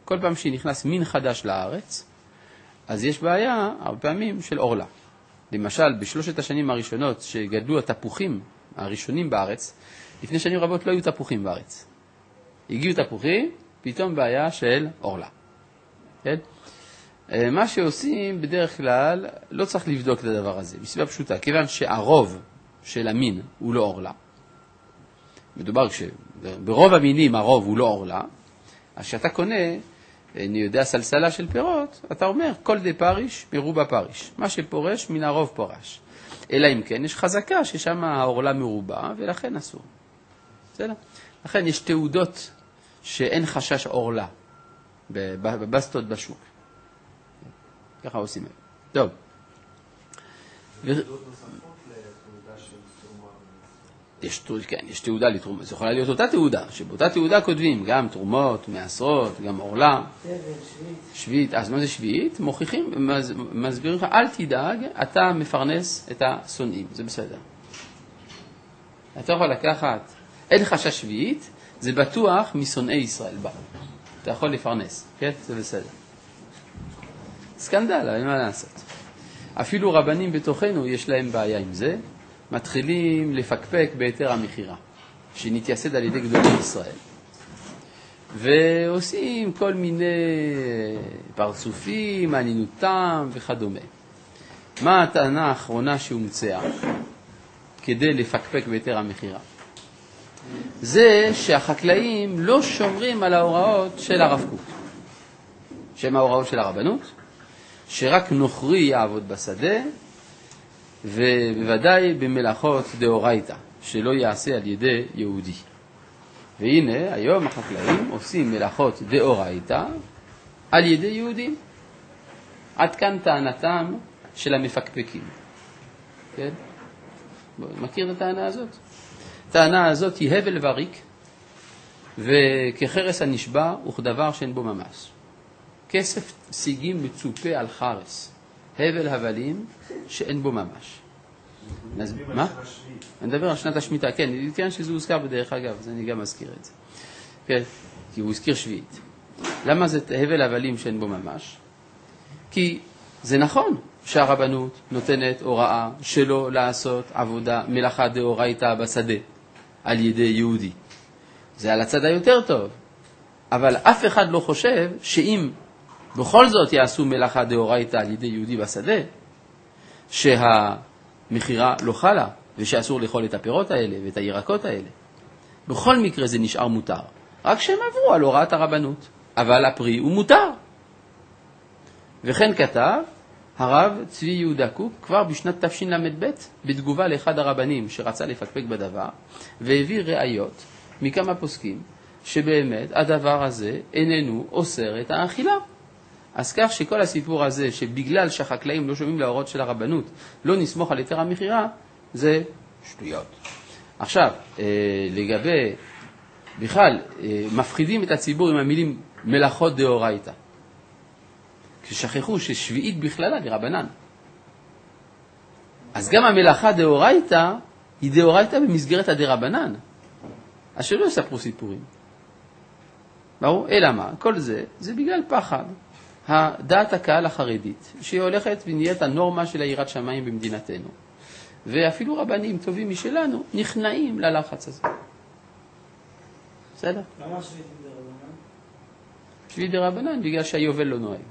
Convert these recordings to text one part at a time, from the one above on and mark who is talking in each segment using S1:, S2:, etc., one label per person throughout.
S1: כל פעם שנכנס מין חדש לארץ, אז יש בעיה, הרבה פעמים, של אורלה. למשל, בשלושת השנים הראשונות שגדלו התפוחים הראשונים בארץ, לפני שנים רבות לא היו תפוחים בארץ. הגיעו תפוחים, פתאום בעיה של אורלה. כן? מה שעושים בדרך כלל, לא צריך לבדוק את הדבר הזה, מסיבה פשוטה, כיוון שהרוב של המין הוא לא אורלה. מדובר ברוב המינים הרוב הוא לא אורלה, אז כשאתה קונה, אני יודע, סלסלה של פירות, אתה אומר, כל די פריש מרובה פריש. מה שפורש מן הרוב פורש. אלא אם כן, יש חזקה ששם האורלה מרובה, ולכן אסור. בסדר? לכן יש תעודות שאין חשש אורלה בבסטות בשוק. ככה עושים. טוב. יש תעודה לתרומה. זה יכולה להיות אותה תעודה, שבאותה תעודה כותבים גם תרומות, מעשרות, גם אורלה. שביעית. אז מה זה שביעית? מוכיחים, מסבירים לך, אל תדאג, אתה מפרנס את השונאים. זה בסדר. אתה יכול לקחת, אין חשש שביעית, זה בטוח משונאי ישראל בא. אתה יכול לפרנס, כן? זה בסדר. סקנדל, אין מה לעשות. אפילו רבנים בתוכנו יש להם בעיה עם זה, מתחילים לפקפק ביתר המחירה, שנתייסד על ידי גדולי ישראל. ועושים כל מיני פרצופים, ענינותם וכדומה. מה הטענה האחרונה שהומצאה כדי לפקפק ביתר המחירה? זה שהחקלאים לא שומרים על ההוראות של הרב קוק, שהן ההוראות של הרבנות, שרק נוכרי יעבוד בשדה, ובוודאי במלאכות דאורייתא, שלא יעשה על ידי יהודי. והנה, היום החקלאים עושים מלאכות דאורייתא על ידי יהודים. עד כאן טענתם של המפקפקים. כן? מכיר את הטענה הזאת? הטענה הזאת היא הבל וריק, וכחרס הנשבע וכדבר שאין בו ממש. כסף סיגים מצופה על חרס, הבל הבלים שאין בו ממש. מה? אני מדבר על שנת השמיטה, כן, כן שזה הוזכר בדרך אגב, אז אני גם אזכיר את זה. כן, כי הוא הזכיר שביעית. למה זה הבל הבלים שאין בו ממש? כי זה נכון שהרבנות נותנת הוראה שלא לעשות עבודה מלאכה דאורייתא בשדה על ידי יהודי. זה על הצד היותר טוב. אבל אף אחד לא חושב שאם בכל זאת יעשו מלאכה דאורייתא על ידי יהודי בשדה, שהמחירה לא חלה, ושאסור לאכול את הפירות האלה ואת הירקות האלה. בכל מקרה זה נשאר מותר. רק שהם עברו על הוראת הרבנות. אבל הפרי הוא מותר. וכן כתב הרב צבי יהודה קוק כבר בשנת תשל"ב, בתגובה לאחד הרבנים שרצה לפקפק בדבר, והביא ראיות מכמה פוסקים, שבאמת הדבר הזה איננו אוסר את האכילה. אז כך שכל הסיפור הזה, שבגלל שהחקלאים לא שומעים להוראות של הרבנות, לא נסמוך על היתר המחירה, זה שטויות. עכשיו, לגבי, בכלל, מפחידים את הציבור עם המילים מלאכות דאורייתא. כששכחו ששביעית בכללה דרבנן. אז גם המלאכה דאורייתא היא דאורייתא במסגרת הדרבנן. אז שלא יספרו סיפורים. ברור? אלא מה? כל זה בגלל פחד. הדעת הקהל החרדית, שהיא הולכת ונהיית הנורמה של היראת שמיים במדינתנו. ואפילו רבנים טובים משלנו נכנעים ללחץ הזה. בסדר?
S2: למה שביעית דרבנן?
S1: שביעית דרבנן בגלל שהיובל לא נוהג.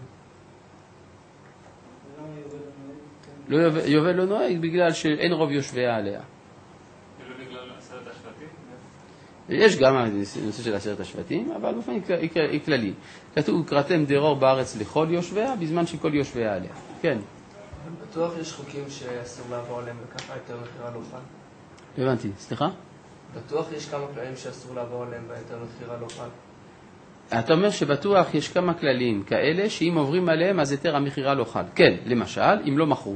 S2: למה יובל לא נוהג?
S1: יובל לא נוהג בגלל שאין רוב יושביה עליה.
S3: לא בגלל 10 השבטים?
S1: יש גם הנושא של 10 השבטים, אבל באופן כללי. כתוב, קראתם דרור בארץ לכל יושביה, בזמן שכל יושביה עליה. כן.
S4: בטוח יש חוקים שאסור לעבור עליהם וככה יותר מחירה לא חל?
S1: הבנתי, סליחה?
S4: בטוח יש כמה כללים שאסור לעבור עליהם ויותר מחירה לא חל?
S1: אתה אומר שבטוח יש כמה כללים כאלה שאם עוברים עליהם אז יותר המחירה לא חל. כן, למשל, אם לא מכרו.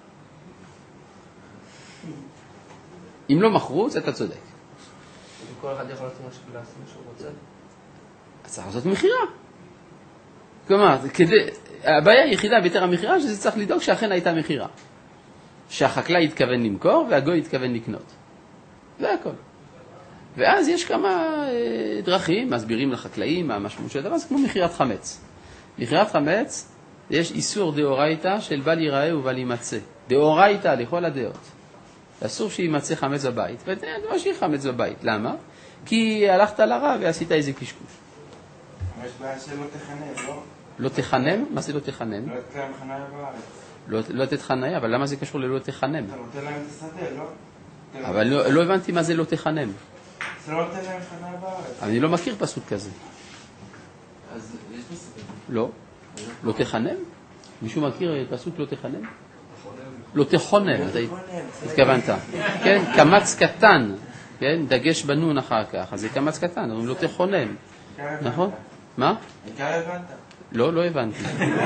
S1: אם לא מכרו, אז אתה צודק.
S4: וכל אחד יכול לעשות מה שהוא רוצה?
S1: אז צריך לעשות מחירה. כלומר, הבעיה היחידה ביתר המחירה שזה צריך לדאוג שאכן הייתה מחירה. שהחקלאי התכוון למכור והגוי התכוון לקנות. זה הכל. ואז יש כמה דרכים, מסבירים לחקלאים מה המשמעות של הדבר, זה כמו מכירת חמץ. מכירת חמץ, יש איסור דאורייתא של בל ייראה ובל יימצא. דאורייתא לכל הדעות. אסור שימצא חמץ בבית, ואתה משאיר חמץ בבית. למה? כי הלכת לרב ועשית איזה קשקוש.
S5: יש בעיה שלא תחנם, לא?
S1: לא תחנם? מה זה לא תחנם?
S5: לא תתקיים חניה בארץ.
S1: לא לתת חניה, אבל למה זה קשור ללא תחנם?
S5: אתה נותן להם את השדה, לא?
S1: אבל לא הבנתי מה זה לא תחנם.
S5: זה לא נותן להם חניה בארץ.
S1: אני לא מכיר פסוק כזה.
S4: אז יש בסדר.
S1: לא. לא תחנם? מישהו מכיר פסוק לא תחנם? לא תחונם, אתה התכוונת. כן, קמץ קטן. כן, דגש בנון אחר כך. אז זה קמץ קטן, אומרים לא תחונם. נכון? מה?
S5: העיקר הבנת.
S1: לא הבנתי.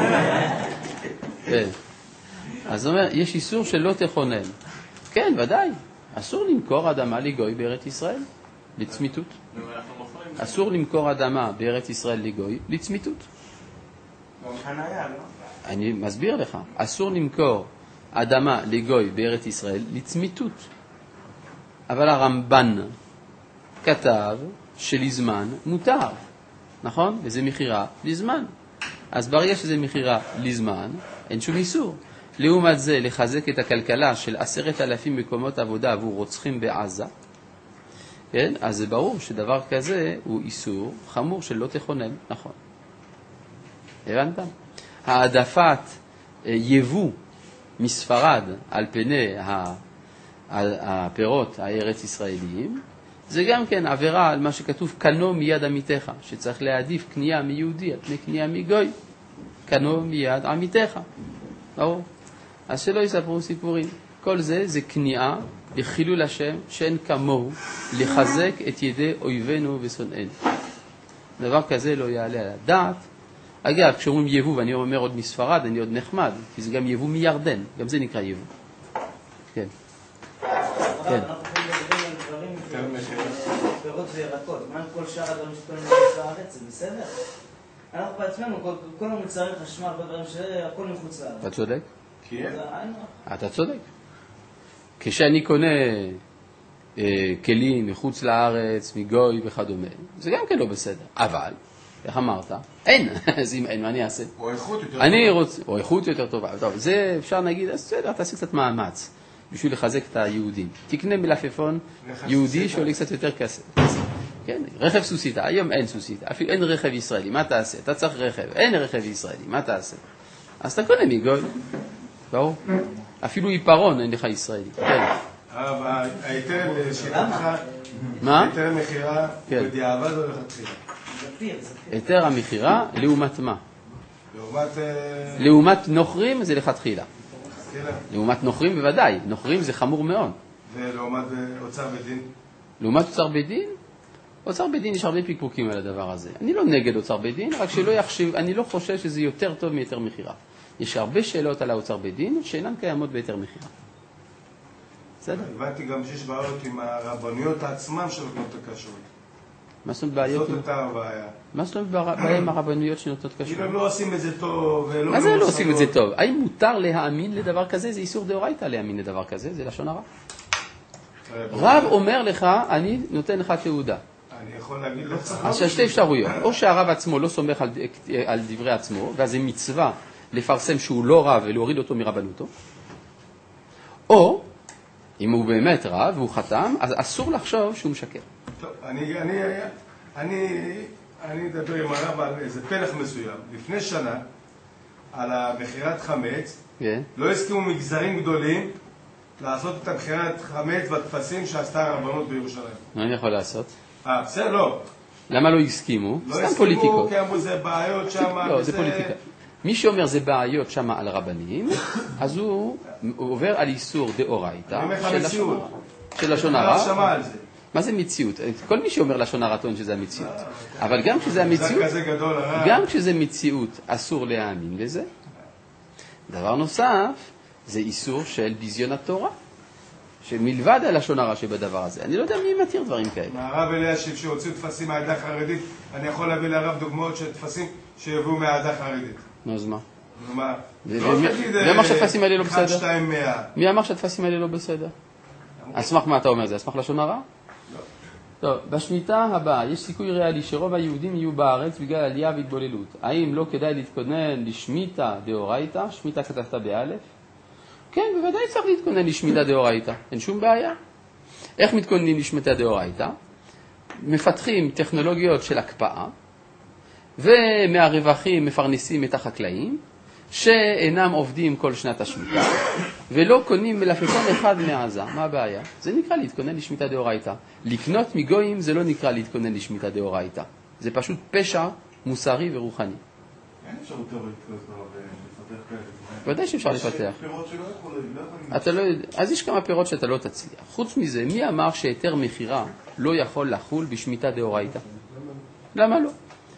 S1: כן. אז זאת אומרת, יש איסור שלא תחונם. כן, ודאי. אסור למכור אדמה לגוי בארץ ישראל, לצמיתות. אסור למכור אדמה בארץ ישראל לגוי, לצמיתות.
S5: גם חניה, לא?
S1: אני מסביר לך. אסור למכור אדמה לגוי בארץ ישראל, לצמיתות. אבל הרמב"ן כתב שלזמן מותר. נכון? וזה מחירה לזמן. אז ברגע שזה מחירה לזמן, אין שום איסור. לעומת זה, לחזק את הכלכלה של 10,000 מקומות עבודה עבור רוצחים בעזה, כן? אז זה ברור שדבר כזה הוא איסור חמור שלא תכונן, נכון. הבנת? העדפת יבוא מספרד על פני הפירות הארץ ישראליים, זה גם כן עבירה על מה שכתוב קנו מיד עמיתך, שצריך להעדיף קנייה מיהודי על פני קנייה מגוי. קנו מיד עמיתך. ברור. אז שלא יספרו סיפורים. כל זה זה קנייה לחילול השם שאין כמוהו, לחזק את ידי אויבינו ושונאינו. דבר כזה לא יעלה על הדעת. אגב, כשאומרים יבוא, ואני אומר עוד מספרד, אני עוד נחמד, כי זה גם יבוא מירדן, גם זה נקרא יבוא. כן. כן.
S2: פירות וירקות, מה עם כל שאר הדברים שקונים בארץ, זה בסדר? אנחנו בעצמנו, כל המוצרים חשמל ודברים שהכל מחוץ לארץ.
S1: אתה צודק?
S5: כן.
S1: אתה צודק. כשאני קונה כלים מחוץ לארץ, מגוי וכדומה, זה גם כן לא בסדר. אבל, איך אמרת? אין. אז אם אין, מה אני אעשה?
S5: או איכות יותר
S1: טובה. או איכות יותר טובה. טוב, זה אפשר להגיד, אז בסדר, תעשה קצת מאמץ בשביל לחזק את היהודים. תקנה מלפפון יהודי שעולה קצת יותר כסף. כן, רכב סוסיתא, היום אין סוסיתא, אפילו אין רכב ישראלי, מה תעשה? אתה צריך רכב, אין רכב ישראלי, מה תעשה? אז אתה קונה מגוי, ברור? אפילו עיפרון אין לך ישראלי, כן.
S5: אבל ההיתר לשיטתך,
S1: מה?
S5: היתר המכירה בדיעבד או לכתחילה?
S1: היתר המכירה, לעומת מה?
S5: לעומת...
S1: לעומת נוכרים זה לכתחילה.
S5: לכתחילה.
S1: לעומת נוכרים בוודאי, נוכרים זה חמור מאוד.
S5: ולעומת אוצר בדין?
S1: לעומת אוצר בדין? אוצר בדין יש הרבה פיקפוקים על הדבר הזה. אני לא נגד אוצר בדין, רק שלא יחשיב, אני לא חושב שזה יותר טוב מיתר מחירה. יש הרבה שאלות על האוצר בדין שאינן קיימות ביתר מחירה. בסדר?
S5: הבנתי גם שיש בעיות עם הרבניות עצמם שנותנות את הכשרות.
S1: מה זאת אומרת בעיות?
S5: זאת אותה הבעיה.
S1: מה זאת אומרת בעיה עם הרבניות שנותנות כשרות?
S5: כאילו הם לא עושים את זה טוב.
S1: מה זה לא עושים את זה טוב? האם מותר להאמין לדבר כזה? זה איסור דאורייתא להאמין לדבר כזה, זה לשון הרע. רב אומר לך, אני נותן לך תעודה.
S5: אני יכול להגיד לא צריך...
S1: אז שתי אפשרויות, או שהרב עצמו לא סומך על דברי עצמו, ואז זה מצווה לפרסם שהוא לא רב ולהוריד אותו מרבנותו, או אם הוא באמת רב והוא חתם, אז אסור לחשוב שהוא משקר.
S5: טוב, אני אדבר עם הרב על איזה פלח מסוים. לפני שנה, על המכירת חמץ, לא הסכימו מגזרים גדולים לעשות את המכירת חמץ והתפסים שעשתה הרבנות בירושלים.
S1: מה אני יכול לעשות?
S5: בסדר, לא.
S1: למה לא הסכימו? סתם פוליטיקות.
S5: לא הסכימו כי אמרו זה בעיות שם.
S1: לא, זה פוליטיקה. מי שאומר זה בעיות שם על רבנים, אז הוא עובר על איסור דאורייתא של לשון הרע. מה זה מציאות? כל מי שאומר לשון הרע טוען שזה המציאות. אבל גם כשזה המציאות, גם כשזה מציאות, אסור להאמין לזה. דבר נוסף, זה איסור של ביזיון התורה, שמלבד הלשון הרע שבדבר הזה. אני לא יודע מי מתיר דברים כאלה.
S5: מהרב אלישיב שהוציאו תפסים מהעדה החרדית, אני יכול להביא לרב דוגמאות של תפסים שיבואו מהעדה החרדית.
S1: נו, אז מה?
S5: מה?
S1: מי אמר שהתפסים האלה לא בסדר?
S5: 1, 2, 100.
S1: מי אמר שהתפסים האלה לא בסדר? אסמך מה אתה אומר? זה אסמך לשון הרע? טוב, בשמיטה הבאה יש סיכוי ריאלי שרוב היהודים יהיו בארץ בגלל עלייה והתבוללות. האם לא כדאי להתכונן לשמיטה דאורייתא? שמיטה כתבת באלף? כן, בוודאי צריך להתכונן לשמיטה דאורייתא, אין שום בעיה. איך מתכוננים לשמיטה דאורייתא? מפתחים טכנולוגיות של הקפאה, ומהרווחים מפרנסים את החקלאים, שאינם עובדים כל שנת השמיטה, ולא קונים מלפפון אחד מעזה. מה הבעיה? זה נקרא להתכונן לשמיטה דאורייתא. לקנות מגויים זה לא נקרא להתכונן לשמיטה דאורייתא. זה פשוט פשע מוסרי ורוחני.
S5: אין אפשרות תיאורטית לפתח כאלה.
S1: ודאי שאפשר לפתח.
S5: יש פירות שלא יכולים.
S1: אז יש כמה פירות שאתה לא תצליח. חוץ מזה, מי אמר שהיתר מחירה לא יכול לחול בשמיטה דאורייתא? למה לא?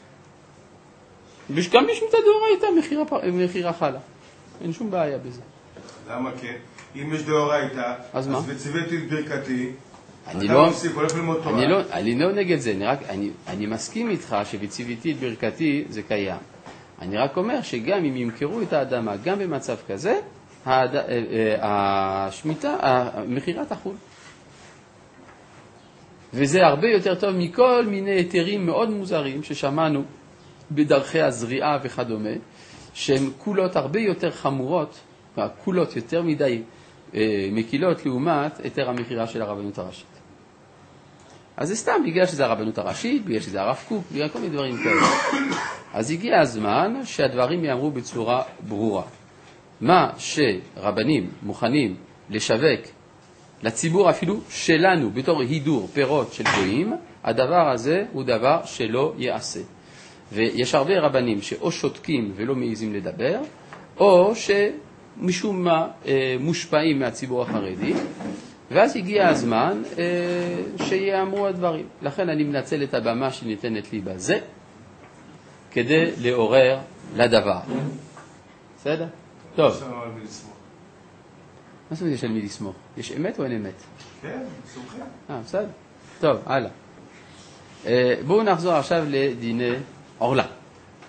S1: גם בשמיטה דאורייתא מחירה חלה. אין שום בעיה בזה.
S5: למה כן? אם יש דאורייתא,
S1: אז מה?
S5: וציוויתי את ברכתי,
S1: אני
S5: אתה מפסיק, הולך ללמוד תורה.
S1: אני לא נגד זה, אני מסכים איתך שבציוויתי את ברכתי זה קיים. אני רק אומר שגם אם ימכרו את האדמה, גם במצב כזה, השמיטה, המחירה תחול. וזה הרבה יותר טוב מכל מיני היתרים מאוד מוזרים ששמענו בדרכי הזריעה וכדומה, שהן קולות הרבה יותר חמורות, קולות יותר מדי מקילות לעומת היתר המחירה של הרבנות הראשית. אז זה סתם בגלל שזה הרבנות הראשית, בגלל שזה הרב קוק, בגלל כל מיני דברים כאלה. אז הגיע הזמן שהדברים יאמרו בצורה ברורה. מה שרבנים מוכנים לשווק לציבור אפילו שלנו בתור הידור פירות של גויים, הדבר הזה הוא דבר שלא יעשה. ויש הרבה רבנים שאו שותקים ולא מעיזים לדבר, או שמשום מה מושפעים מהציבור החרדי, ואז הגיע הזמן שיאמרו הדברים. לכן אני מנצל את הבמה שניתנת לי בזה, כדי לעורר לדבר. בסדר? טוב.
S5: יש לנו על מי לסמוך.
S1: מה זאת אומרת יש על מי לסמוך? יש אמת או אין אמת?
S5: כן, סומכים.
S1: בסדר. טוב, הלאה. בואו נחזור עכשיו לדיני עורלה.